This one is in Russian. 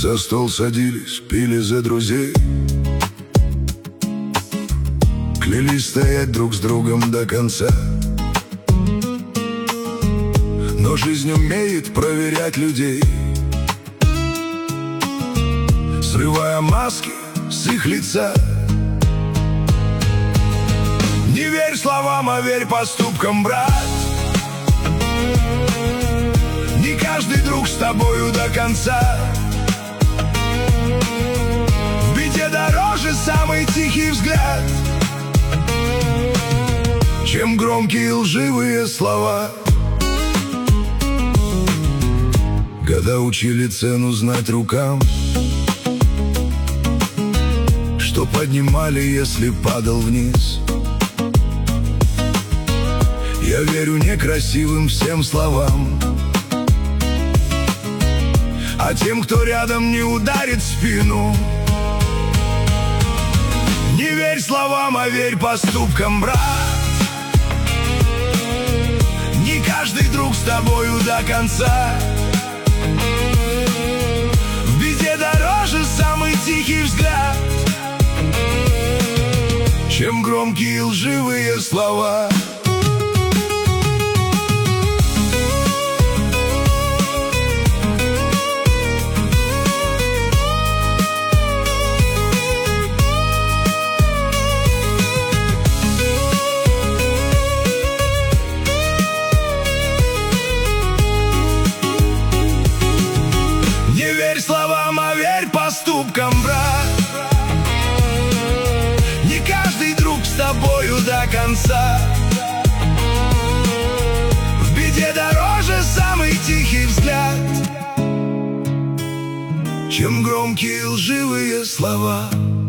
За стол садились, пили за друзей, клялись стоять друг с другом до конца. Но жизнь умеет проверять людей, срывая маски с их лица. Не верь словам, а верь поступкам, брат. Не каждый друг с тобою до конца. В беде дороже самый тихий взгляд, чем громкие лживые слова. Года учили цену знать рукам, что поднимали, если падал вниз. Я верю некрасивым всем словам, а тем, кто рядом, не ударит в спину. Не верь словам, а верь поступкам, брат. Не каждый друг с тобою до конца. В беде дороже самый тихий взгляд, чем громкие лживые слова. Не верь словам, а верь поступкам, брат. Не каждый друг с тобою до конца. В беде дороже самый тихий взгляд, чем громкие лживые слова.